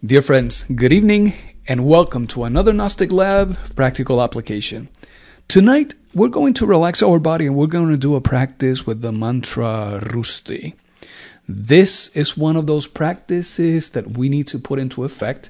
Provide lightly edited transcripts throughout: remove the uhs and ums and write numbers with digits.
Dear friends, good evening and welcome to another Gnostic Lab practical application. Tonight, we're going to relax our body and we're going to do a practice with the mantra Rusti. This is one of those practices that we need to put into effect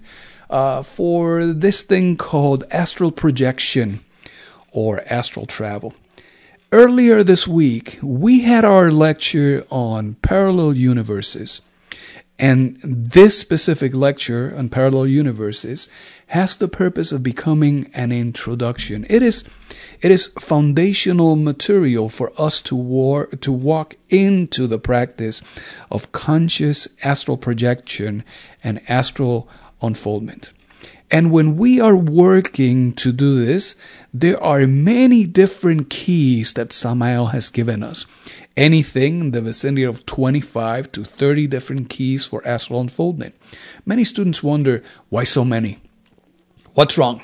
for this thing called astral projection or astral travel. Earlier this week, we had our lecture on parallel universes. And this specific lecture on parallel universes has the purpose of becoming an introduction. It is foundational material for us to walk into the practice of conscious astral projection and astral unfoldment. And when we are working to do this, there are many different keys that Samael has given us. Anything in the vicinity of 25 to 30 different keys for astral unfoldment. Many students wonder, why so many? What's wrong?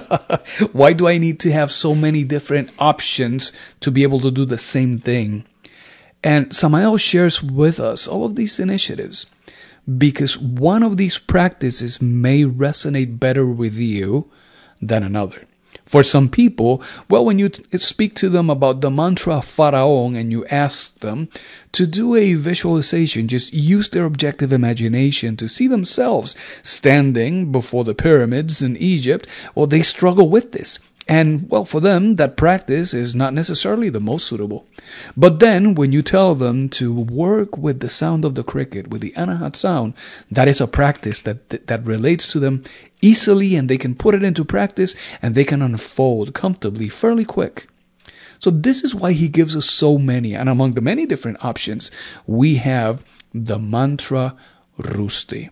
Why do I need to have so many different options to be able to do the same thing? And Samael shares with us all of these initiatives because one of these practices may resonate better with you than another. For some people, when you speak to them about the mantra Faraón and you ask them to do a visualization, just use their objective imagination to see themselves standing before the pyramids in Egypt, they struggle with this. And, for them, that practice is not necessarily the most suitable. But then, when you tell them to work with the sound of the cricket, with the anahat sound, that is a practice that relates to them easily, and they can put it into practice, and they can unfold comfortably, fairly quick. So this is why he gives us so many. And among the many different options, we have the mantra Rusti.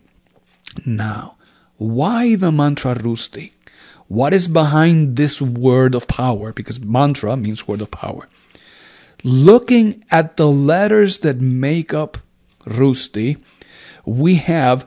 Now, why the mantra Rusti? What is behind this word of power? Because mantra means word of power. Looking at the letters that make up Rusti, we have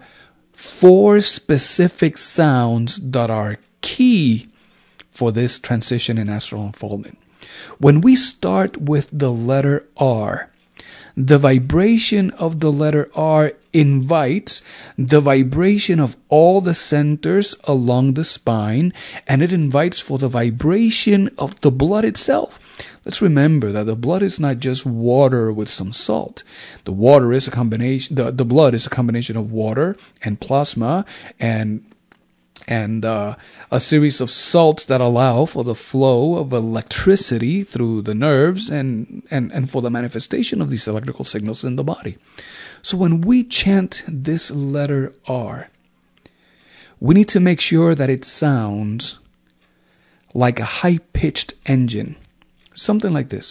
4 specific sounds that are key for this transition in astral unfoldment. When we start with the letter R, the vibration of the letter R invites the vibration of all the centers along the spine, and it invites for the vibration of the blood itself. Let's remember that the blood is not just water with some salt. The water is a combination. The blood is a combination of water and plasma and a series of salts that allow for the flow of electricity through the nerves and for the manifestation of these electrical signals in the body. So when we chant this letter R, we need to make sure that it sounds like a high-pitched engine. Something like this.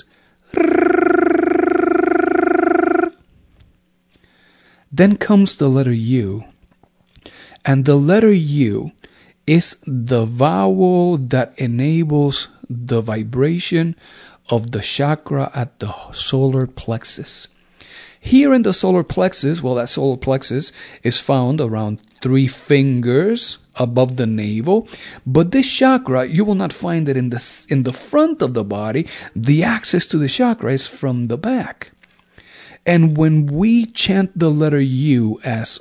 Then comes the letter U. And the letter U is the vowel that enables the vibration of the chakra at the solar plexus. Here in the solar plexus, that solar plexus is found around 3 fingers above the navel. But this chakra, you will not find it in the front of the body. The access to the chakra is from the back. And when we chant the letter U as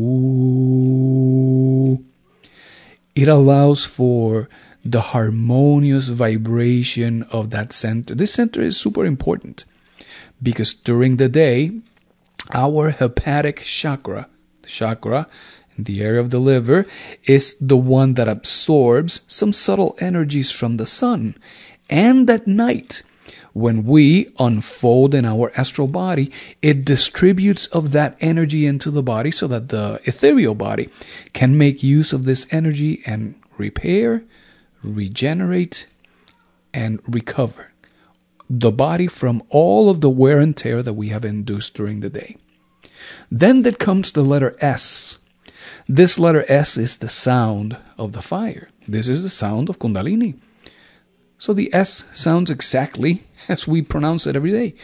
Ooh, it allows for the harmonious vibration of that center. This center is super important because during the day, our hepatic chakra, the chakra in the area of the liver, is the one that absorbs some subtle energies from the sun. And at night, when we unfold in our astral body, it distributes of that energy into the body so that the ethereal body can make use of this energy and repair, regenerate, and recover the body from all of the wear and tear that we have induced during the day. Then there comes the letter S. This letter S is the sound of the fire. This is the sound of Kundalini. So the S sounds exactly as we pronounce it every day.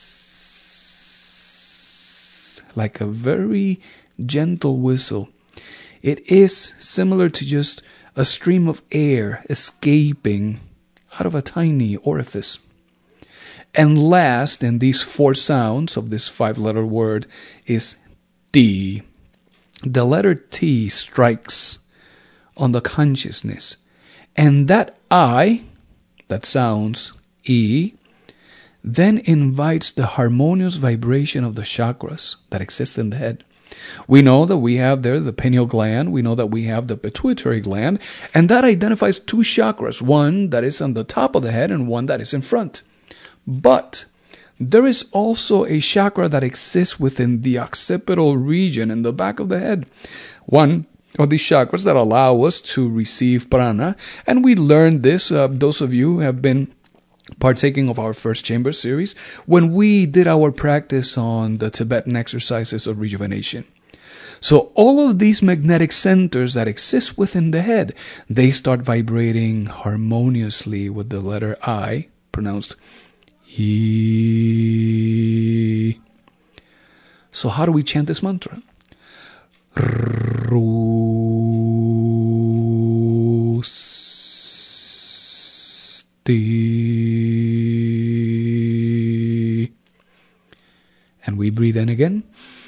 Like a very gentle whistle. It is similar to just a stream of air escaping out of a tiny orifice. And last in these 4 sounds of this 5-letter word is T. the letter T strikes on the consciousness. And that I, that sounds E, then invites the harmonious vibration of the chakras that exist in the head. We know that we have there the pineal gland, we know that we have the pituitary gland, and that identifies two chakras, one that is on the top of the head and one that is in front. But there is also a chakra that exists within the occipital region in the back of the head. One of these chakras that allow us to receive prana, and we learned this, those of you who have been partaking of our first chamber series, when we did our practice on the Tibetan exercises of rejuvenation. So all of these magnetic centers that exist within the head, they start vibrating harmoniously with the letter I, pronounced E. So how do we chant this mantra? Rusti. And we breathe in again.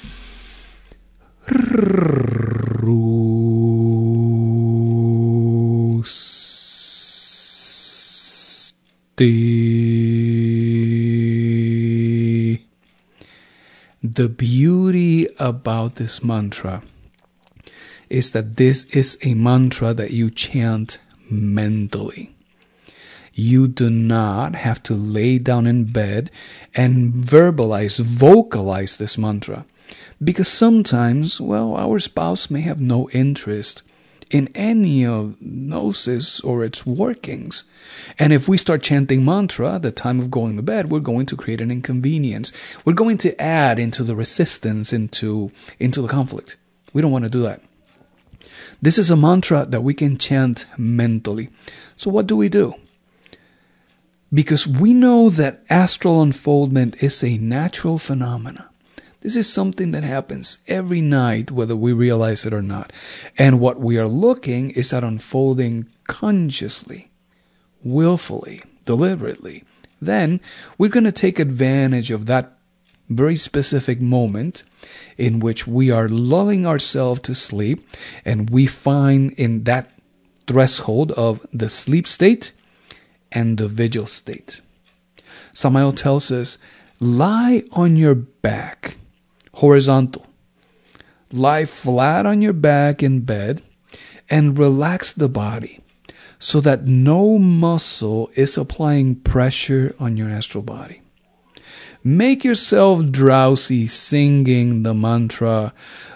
Rusti. The beauty about this mantra is that this is a mantra that you chant mentally. You do not have to lay down in bed and vocalize this mantra. Because sometimes, our spouse may have no interest in any of gnosis or its workings. And if we start chanting mantra at the time of going to bed, we're going to create an inconvenience. We're going to add into the resistance, into the conflict. We don't want to do that. This is a mantra that we can chant mentally. So what do we do? Because we know that astral unfoldment is a natural phenomenon. This is something that happens every night, whether we realize it or not. And what we are looking is at unfolding consciously, willfully, deliberately. Then we're going to take advantage of that very specific moment in which we are lulling ourselves to sleep, and we find in that threshold of the sleep state and the vigil state. Samael tells us, lie on your back, horizontal. Lie flat on your back in bed and relax the body so that no muscle is applying pressure on your astral body. Make yourself drowsy singing the mantra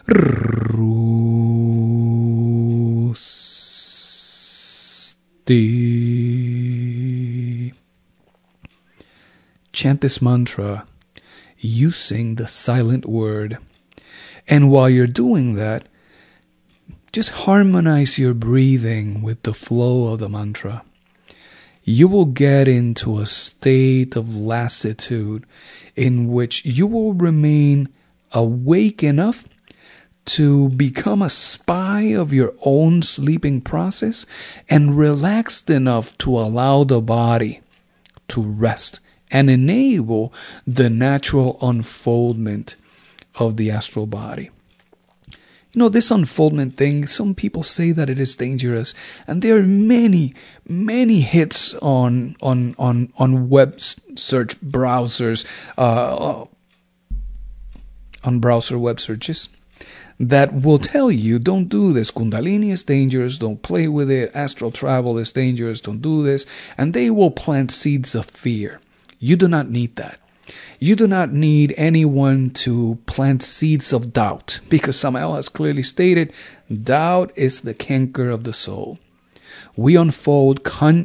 Rusti. Chant this mantra using the silent word. And while you're doing that, just harmonize your breathing with the flow of the mantra. You will get into a state of lassitude in which you will remain awake enough to become a spy of your own sleeping process and relaxed enough to allow the body to rest and enable the natural unfoldment of the astral body. This unfoldment thing, some people say that it is dangerous, and there are many, many hits on web search browsers, on browser web searches, that will tell you, don't do this. Kundalini is dangerous. Don't play with it. Astral travel is dangerous. Don't do this. And they will plant seeds of fear. You do not need that. You do not need anyone to plant seeds of doubt, because Samael has clearly stated, doubt is the canker of the soul. We unfold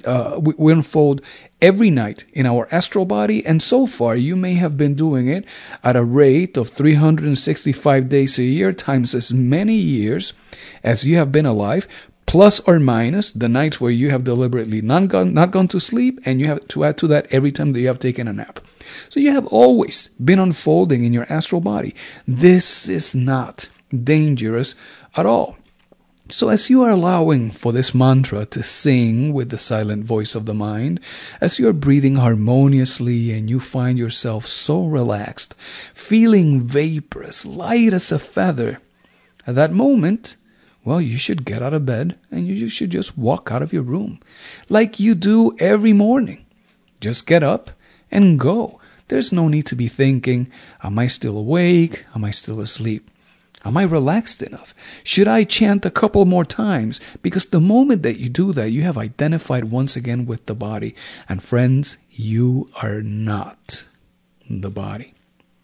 every night in our astral body, and so far you may have been doing it at a rate of 365 days a year times as many years as you have been alive, plus or minus the nights where you have deliberately not gone to sleep, and you have to add to that every time that you have taken a nap. So you have always been unfolding in your astral body. This is not dangerous at all. So as you are allowing for this mantra to sing with the silent voice of the mind, as you are breathing harmoniously and you find yourself so relaxed, feeling vaporous, light as a feather, At that moment, well, you should get out of bed and you should just walk out of your room like you do every morning. Just get up and go. There's no need to be thinking, am I still awake? Am I still asleep? Am I relaxed enough? Should I chant a couple more times? Because the moment that you do that, you have identified once again with the body. And friends, you are not the body.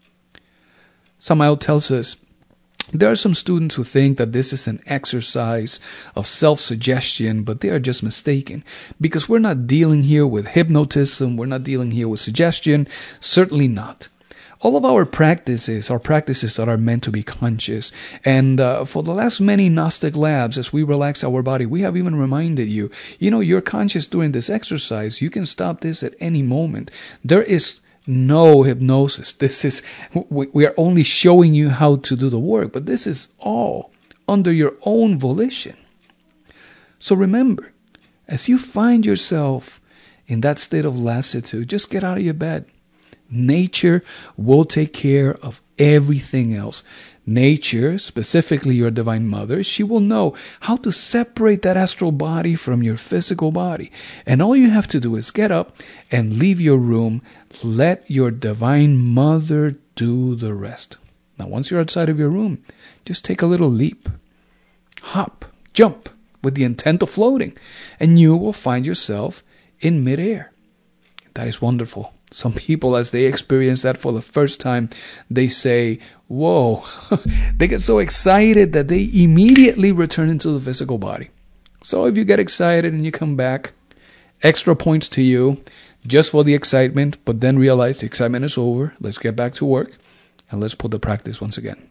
Samael tells us, there are some students who think that this is an exercise of self-suggestion, but they are just mistaken. Because we're not dealing here with hypnotism, we're not dealing here with suggestion, certainly not. All of our practices are practices that are meant to be conscious. And for the last many Gnostic labs, as we relax our body, we have even reminded you, you're conscious during this exercise. You can stop this at any moment. There is no hypnosis. We are only showing you how to do the work, but this is all under your own volition. So remember, as you find yourself in that state of lassitude, just get out of your bed. Nature will take care of everything else. Nature, specifically your Divine Mother, she will know how to separate that astral body from your physical body. And all you have to do is get up and leave your room. Let your Divine Mother do the rest. Now, once you're outside of your room, just take a little leap. Hop, jump, with the intent of floating. And you will find yourself in midair. That is wonderful. Some people, as they experience that for the first time, they say, whoa, they get so excited that they immediately return into the physical body. So if you get excited and you come back, extra points to you just for the excitement, but then realize the excitement is over. Let's get back to work and let's put the practice once again.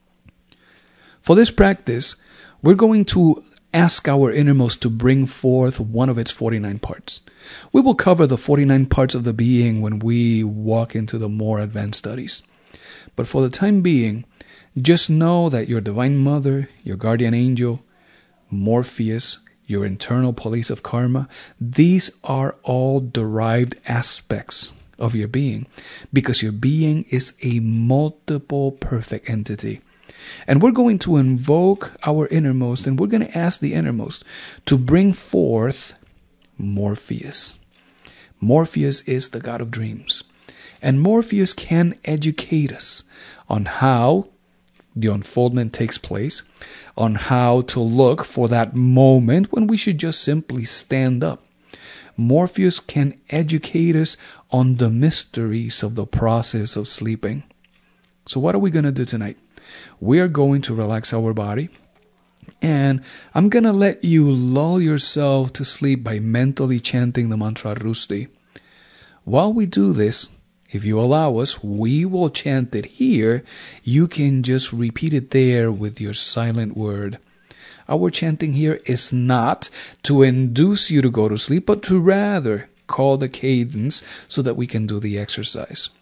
For this practice, we're going to ask our innermost to bring forth one of its 49 parts. We will cover the 49 parts of the being when we walk into the more advanced studies. But for the time being, just know that your Divine Mother, your guardian angel, Morpheus, your internal police of karma, these are all derived aspects of your being, because your being is a multiple perfect entity. And we're going to invoke our innermost, and we're going to ask the innermost to bring forth Morpheus. Morpheus is the god of dreams. And Morpheus can educate us on how the unfoldment takes place, on how to look for that moment when we should just simply stand up. Morpheus can educate us on the mysteries of the process of sleeping. So what are we going to do tonight? We are going to relax our body, and I'm going to let you lull yourself to sleep by mentally chanting the mantra Rusti. While we do this, if you allow us, we will chant it here. You can just repeat it there with your silent word. Our chanting here is not to induce you to go to sleep, but to rather call the cadence so that we can do the exercise.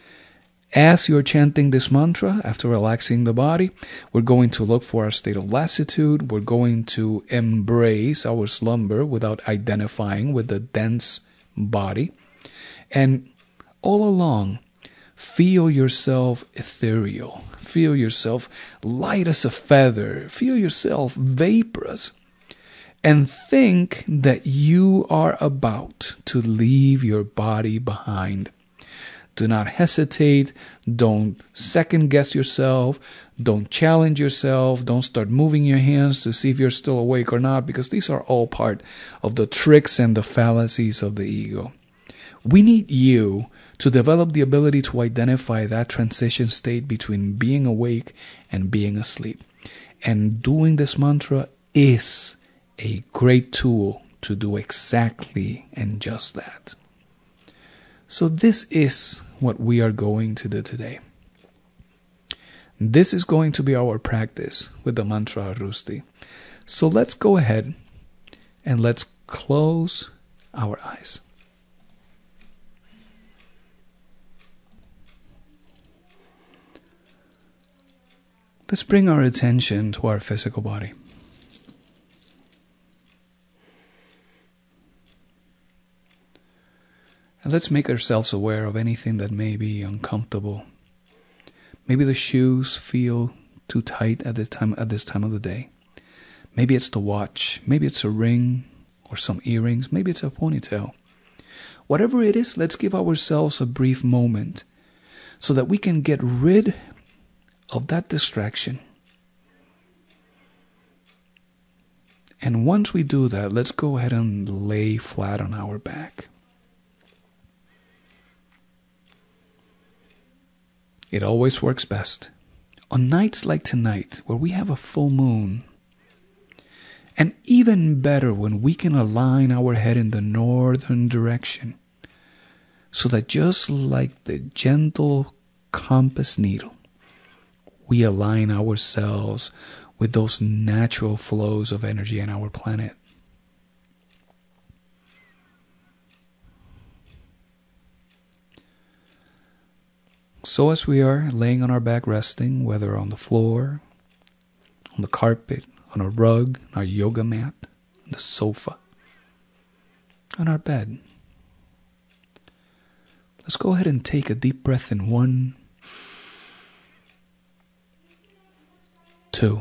As you're chanting this mantra, after relaxing the body, we're going to look for our state of lassitude. We're going to embrace our slumber without identifying with the dense body. And all along, feel yourself ethereal. Feel yourself light as a feather. Feel yourself vaporous. And think that you are about to leave your body behind. Do not hesitate. Don't second guess yourself. Don't challenge yourself. Don't start moving your hands to see if you're still awake or not, because these are all part of the tricks and the fallacies of the ego. We need you to develop the ability to identify that transition state between being awake and being asleep. And doing this mantra is a great tool to do exactly and just that. So this is what we are going to do today. This is going to be our practice with the mantra Rusti. So let's go ahead and let's close our eyes. Let's bring our attention to our physical body. And let's make ourselves aware of anything that may be uncomfortable. Maybe the shoes feel too tight at this time of the day. Maybe it's the watch, maybe it's a ring or some earrings, maybe it's a ponytail. Whatever it is, let's give ourselves a brief moment so that we can get rid of that distraction. And once we do that, let's go ahead and lay flat on our back. It always works best on nights like tonight where we have a full moon. And even better when we can align our head in the northern direction, so that just like the gentle compass needle, we align ourselves with those natural flows of energy in our planet. So as we are laying on our back resting, whether on the floor, on the carpet, on a rug, on our yoga mat, on the sofa, on our bed, let's go ahead and take a deep breath in 1, 2.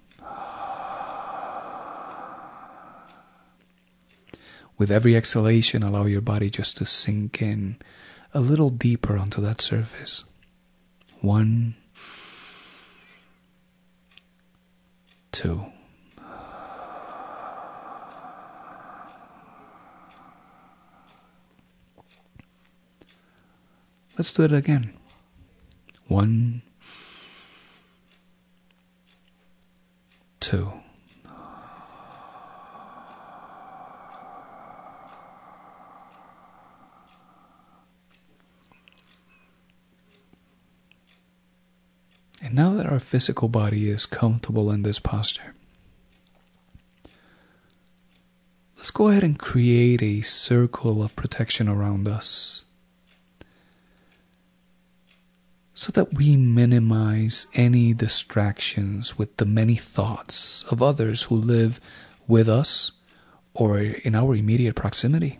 With every exhalation, allow your body just to sink in a little deeper onto that surface. 1, 2. Let's do it again. 1, 2. And now that our physical body is comfortable in this posture, let's go ahead and create a circle of protection around us so that we minimize any distractions with the many thoughts of others who live with us or in our immediate proximity.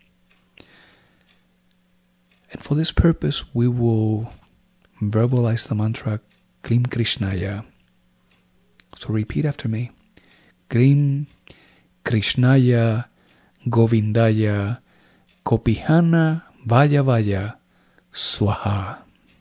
And for this purpose, we will verbalize the mantra Krim Krishnaya. So repeat after me. Krim Krishnaya Govindaya Kopihana Vaya Vaya Swaha.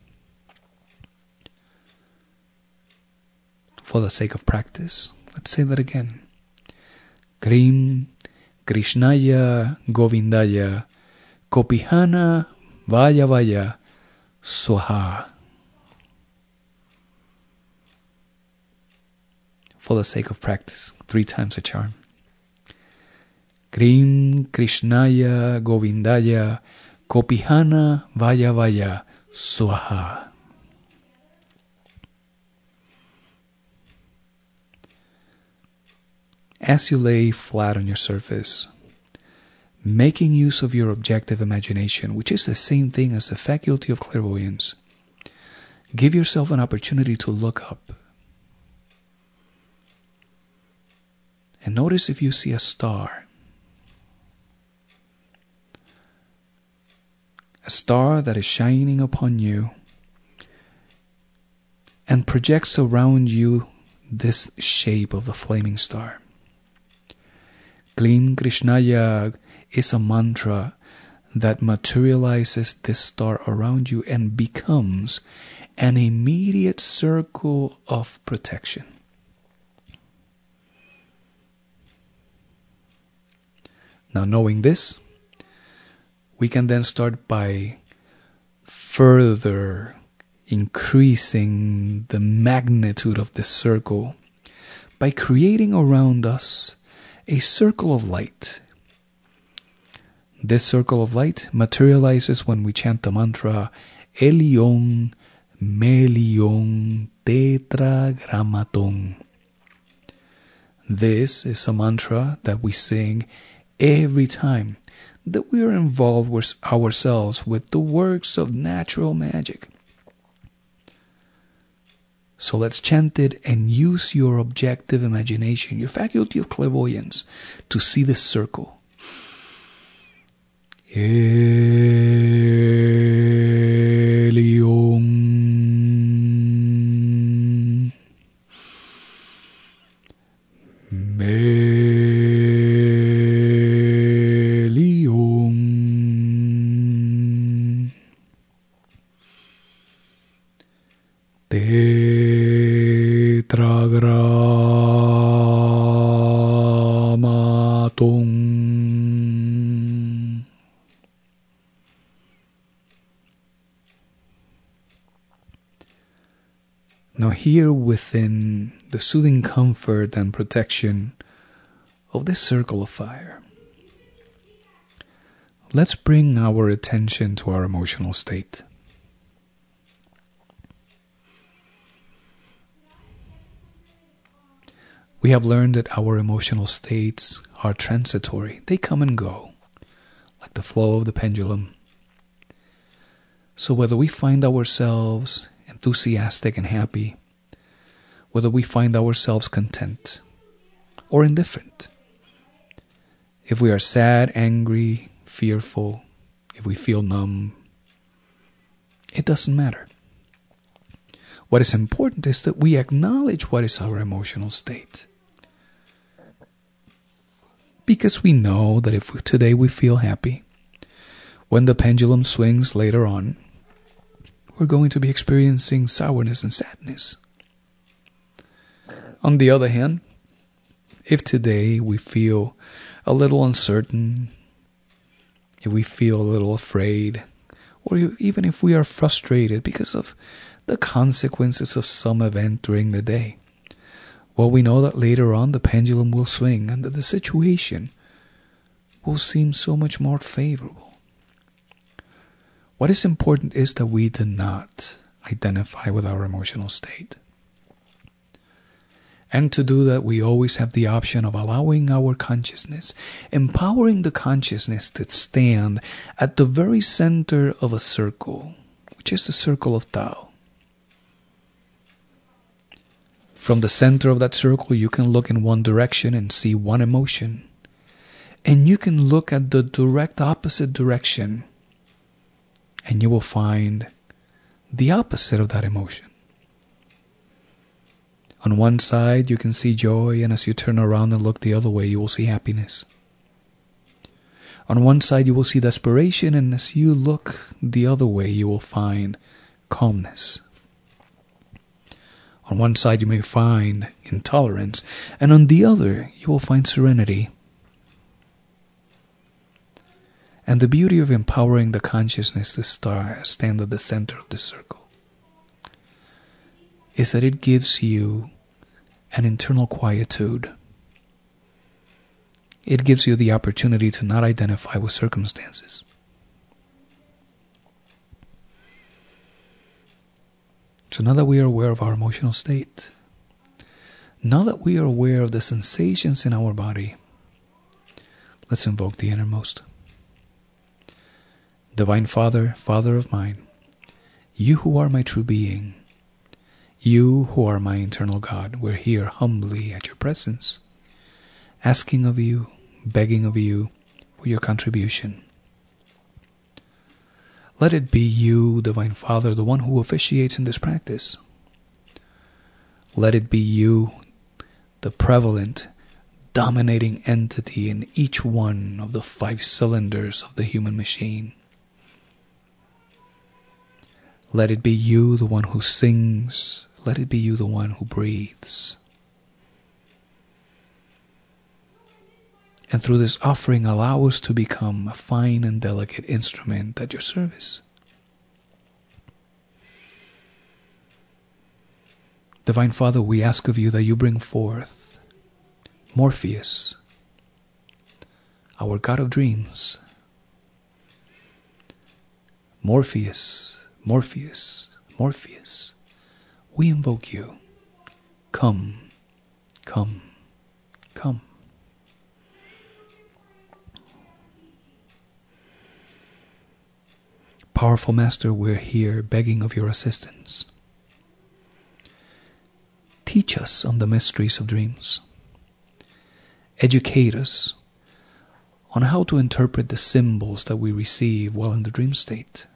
For the sake of practice, let's say that again. Krim Krishnaya Govindaya Kopihana Vaya Vaya Swaha. For the sake of practice, 3 times a charm. Krim Krishnaya Govindaya Kopihana Vaya Vaya Swaha. As you lay flat on your surface, making use of your objective imagination, which is the same thing as the faculty of clairvoyance, give yourself an opportunity to look up. And notice if you see a star. A star that is shining upon you and projects around you this shape of the flaming star. Klim Krishnaya is a mantra that materializes this star around you and becomes an immediate circle of protection. Now, knowing this, we can then start by further increasing the magnitude of this circle by creating around us a circle of light. This circle of light materializes when we chant the mantra Elion Melion Tetragrammaton. This is a mantra that we sing every time that we are involved with ourselves with the works of natural magic. So let's chant it and use your objective imagination, your faculty of clairvoyance, to see this circle. Elion Melium Tetragrammaton. Now here within the soothing comfort and protection of this circle of fire, let's bring our attention to our emotional state. We have learned that our emotional states are transitory. They come and go, like the flow of the pendulum. So whether we find ourselves enthusiastic and happy, whether we find ourselves content or indifferent, if we are sad, angry, fearful, if we feel numb, it doesn't matter. What is important is that we acknowledge what is our emotional state. Because we know that if today we feel happy, when the pendulum swings later on, we're going to be experiencing sourness and sadness. On the other hand, if today we feel a little uncertain, if we feel a little afraid, or even if we are frustrated because of the consequences of some event during the day, well, we know that later on the pendulum will swing and that the situation will seem so much more favorable. What is important is that we do not identify with our emotional state. And to do that, we always have the option of allowing our consciousness, empowering the consciousness to stand at the very center of a circle, which is the circle of Tao. From the center of that circle, you can look in one direction and see one emotion. And you can look at the direct opposite direction and you will find the opposite of that emotion. On one side, you can see joy, and as you turn around and look the other way, you will see happiness. On one side, you will see desperation, and as you look the other way, you will find calmness. On one side you may find intolerance, and on the other you will find serenity. And the beauty of empowering the consciousness to stand at the center of the circle is that it gives you an internal quietude. It gives you the opportunity to not identify with circumstances. So now that we are aware of our emotional state, now that we are aware of the sensations in our body, let's invoke the innermost. Divine Father, Father of mine, you who are my true being, you who are my eternal God, we're here humbly at your presence, asking of you, begging of you for your contribution. Let it be you, Divine Father, the one who officiates in this practice. Let it be you, the prevalent, dominating entity in each one of the 5 cylinders of the human machine. Let it be you, the one who sings. Let it be you, the one who breathes. And through this offering, allow us to become a fine and delicate instrument at your service. Divine Father, we ask of you that you bring forth Morpheus, our God of dreams. Morpheus, Morpheus, Morpheus, we invoke you. Come, come, come. Powerful Master, we're here begging of your assistance. Teach us on the mysteries of dreams. Educate us on how to interpret the symbols that we receive while in the dream state.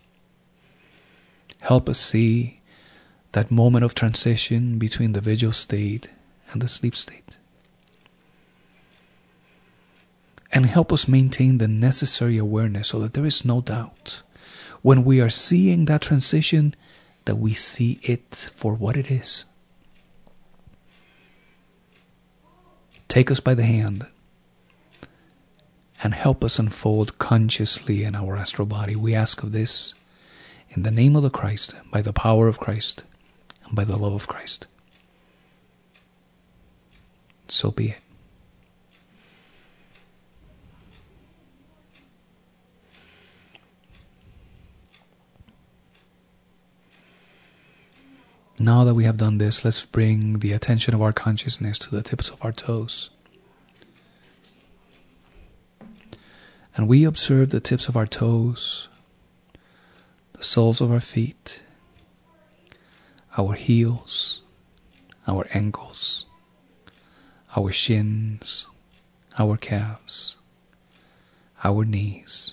Help us see that moment of transition between the vigil state and the sleep state. and help us maintain the necessary awareness so that there is no doubt when we are seeing that transition that we see it for what it is. Take us by the hand and help us unfold consciously in our astral body. We ask of this in the name of the Christ, by the power of Christ, and by the love of Christ. So be it. Now that we have done this, let's bring the attention of our consciousness to the tips of our toes. And we observe the tips of our toes, the soles of our feet, our heels, our ankles, our shins, our calves, our knees,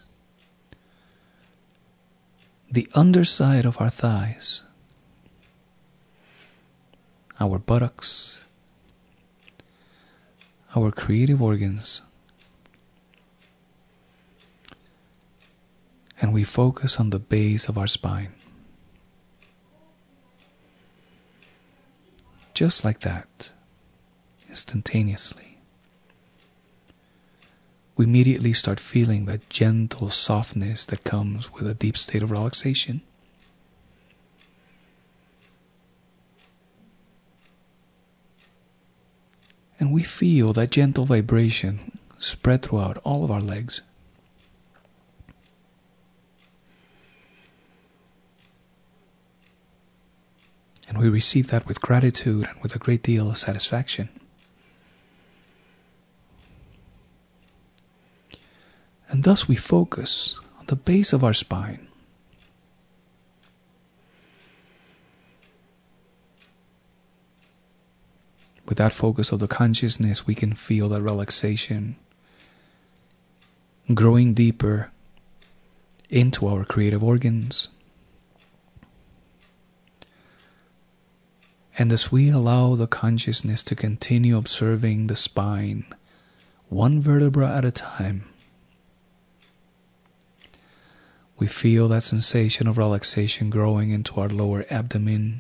the underside of our thighs, our buttocks, our creative organs, and we focus on the base of our spine. Just like that, instantaneously, we immediately start feeling that gentle softness that comes with a deep state of relaxation. And we feel that gentle vibration spread throughout all of our legs. And we receive that with gratitude and with a great deal of satisfaction. And thus we focus on the base of our spine. With that focus of the consciousness, we can feel that relaxation growing deeper into our creative organs. And as we allow the consciousness to continue observing the spine, one vertebra at a time, we feel that sensation of relaxation growing into our lower abdomen,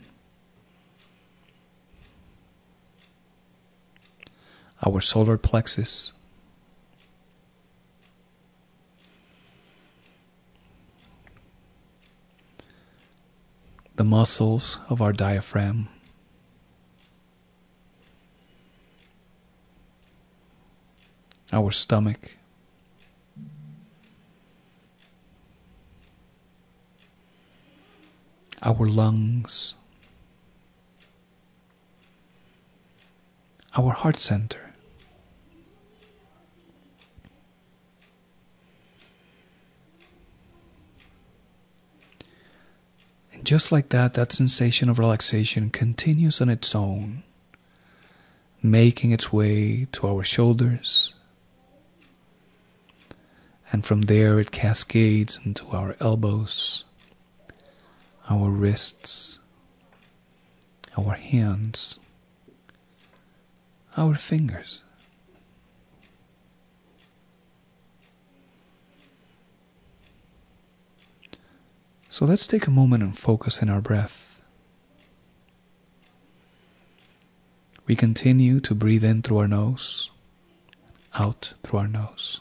our solar plexus, the muscles of our diaphragm, our stomach, our lungs, our heart center, and just like that, that sensation of relaxation continues on its own, making its way to our shoulders, and from there it cascades into our elbows, our wrists, our hands, our fingers. So let's take a moment and focus in our breath. We continue to breathe in through our nose, out through our nose.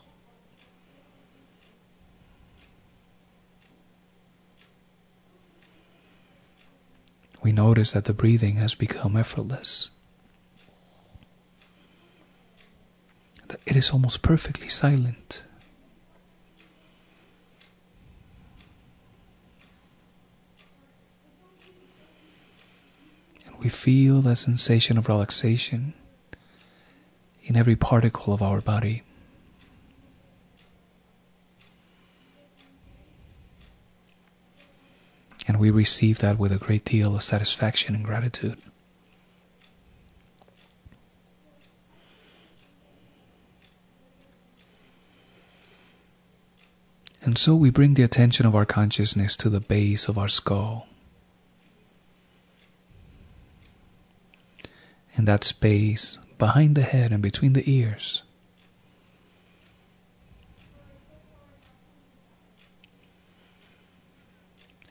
We notice that the breathing has become effortless. That it is almost perfectly silent. And we feel that sensation of relaxation in every particle of our body. And we receive that with a great deal of satisfaction and gratitude. And so we bring the attention of our consciousness to the base of our skull. In that space behind the head and between the ears.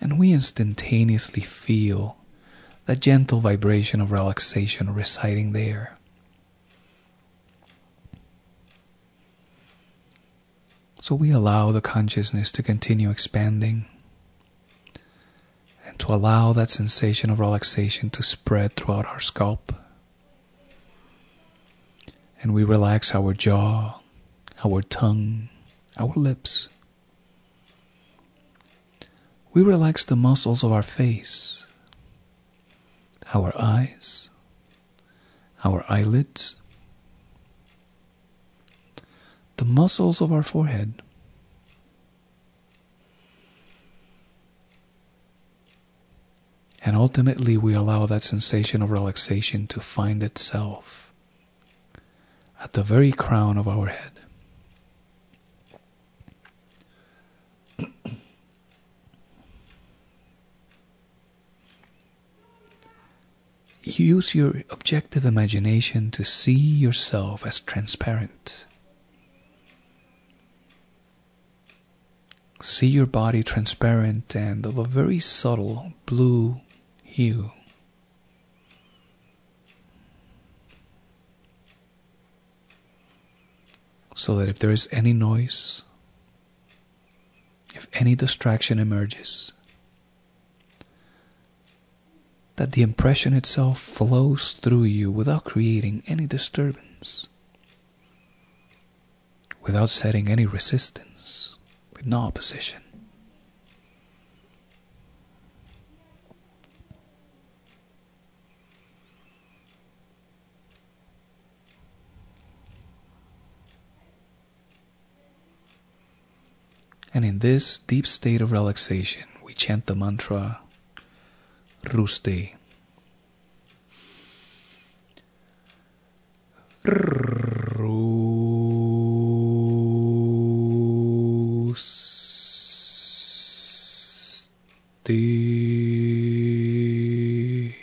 And we instantaneously feel that gentle vibration of relaxation residing there. So we allow the consciousness to continue expanding and to allow that sensation of relaxation to spread throughout our scalp. And we relax our jaw, our tongue, our lips. We relax the muscles of our face, our eyes, our eyelids, the muscles of our forehead, and ultimately we allow that sensation of relaxation to find itself at the very crown of our head. Use your objective imagination to see yourself as transparent. See your body transparent and of a very subtle blue hue. So that if there is any noise, if any distraction emerges, that the impression itself flows through you without creating any disturbance, without setting any resistance, with no opposition. And in this deep state of relaxation, we chant the mantra Rusti. Rusti.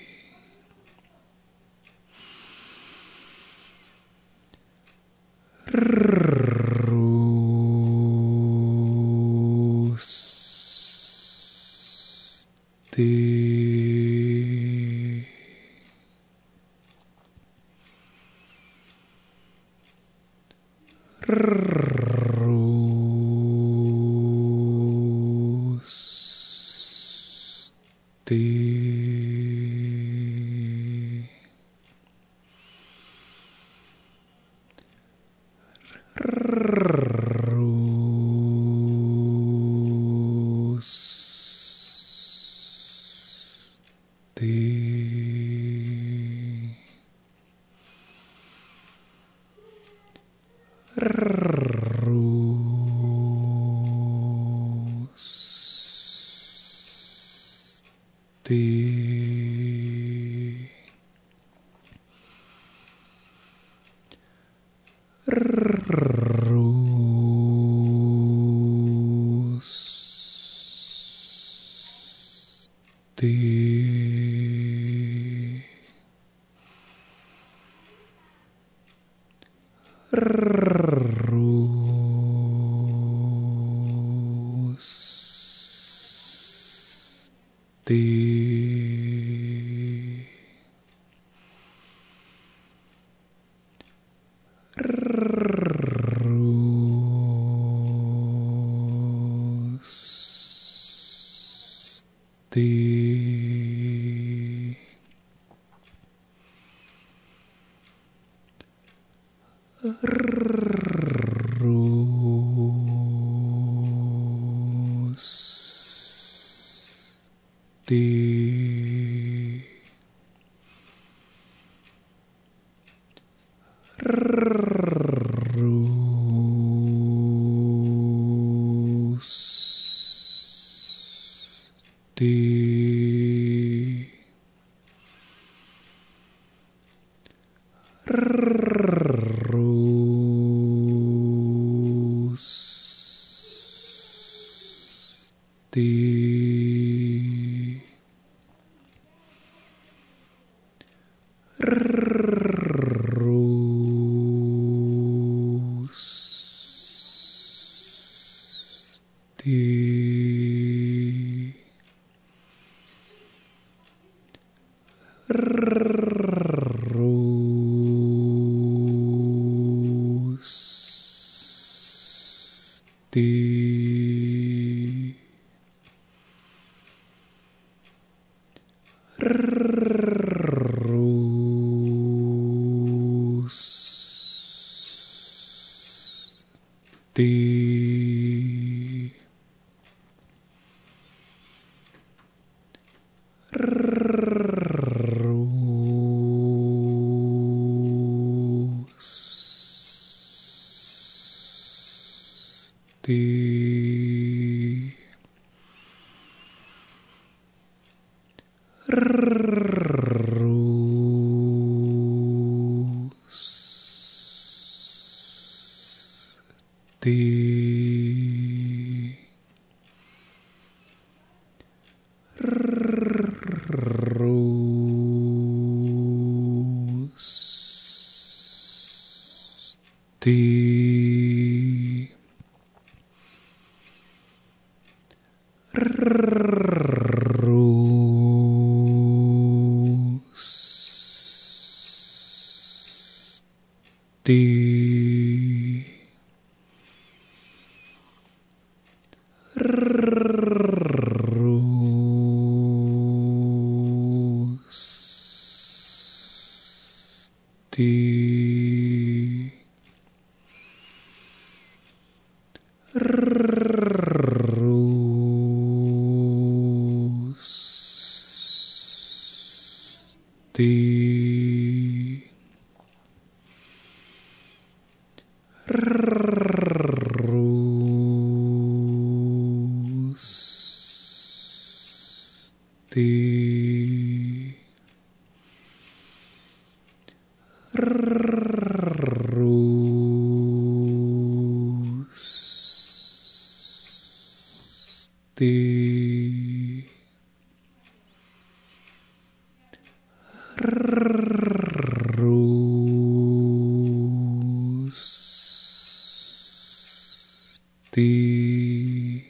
Ti. Rusti. Rusti. Rusti. Rusti. Rusti. Rusti. Rusti. Rusti. Rusti. Rusti.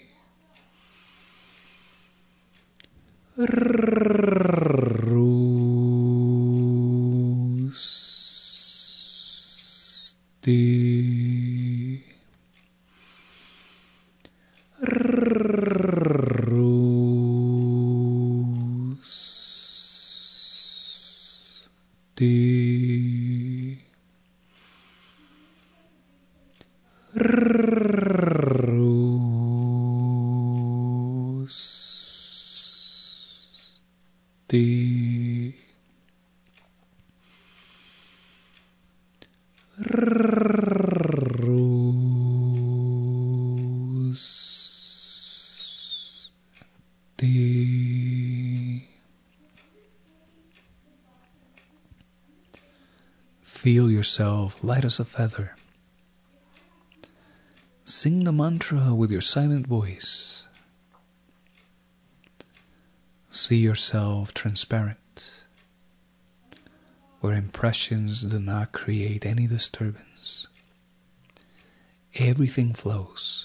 Rusti. Rusti. Rusti. Rusti. Feel yourself light as a feather. Sing the mantra with your silent voice. See yourself transparent, where impressions do not create any disturbance. Everything flows.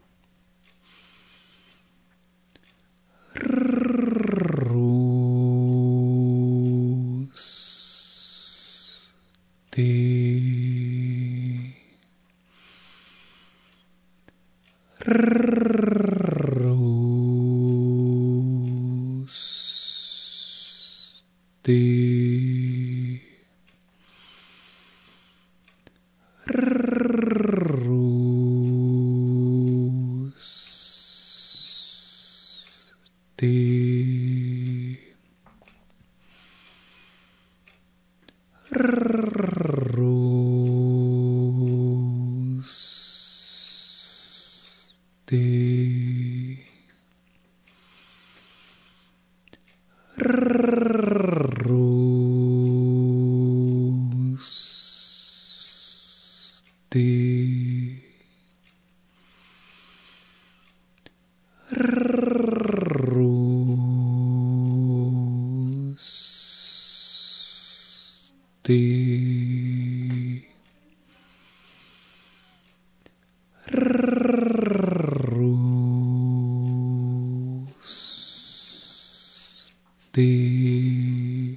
Rusti. Rusti. Rusti. Rusti. Rusti. Rusti. Rusti.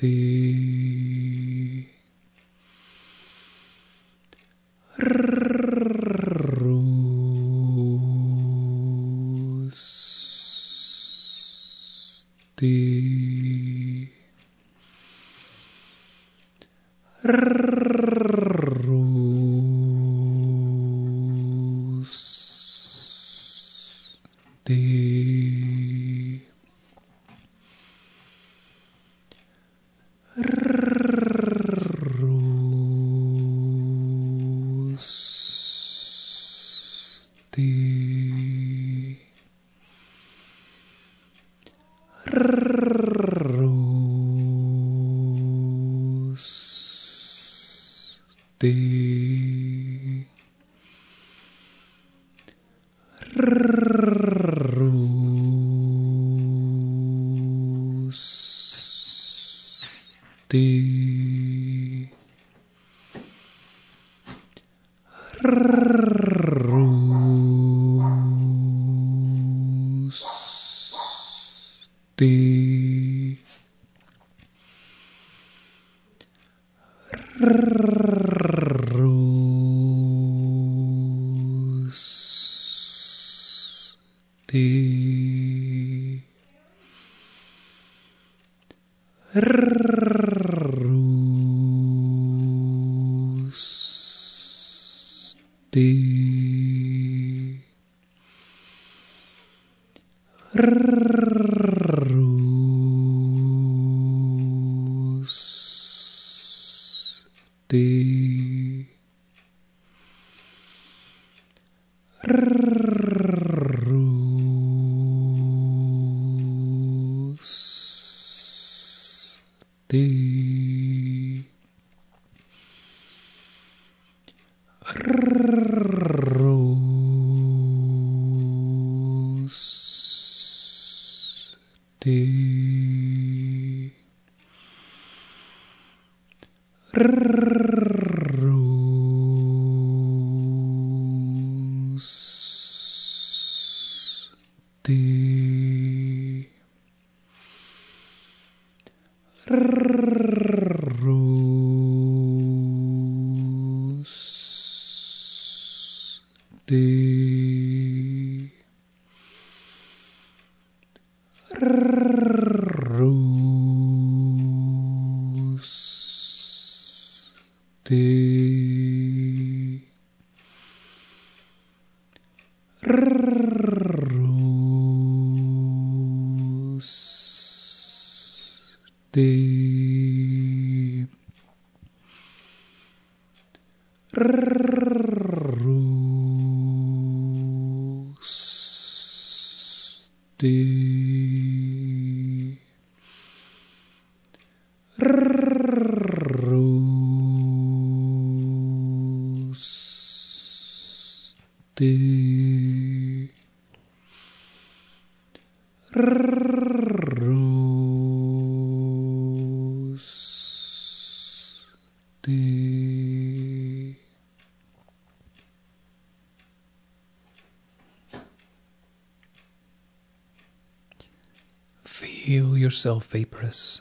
Feel yourself vaporous.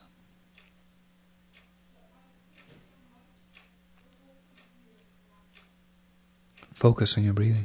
Focus on your breathing.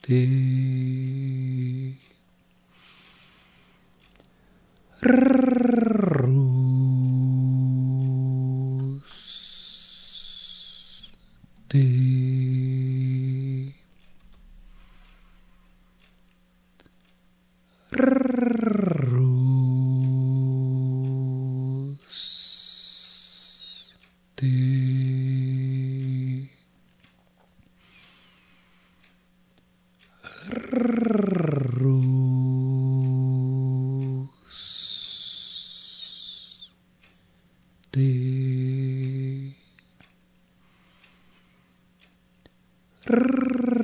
Rusti.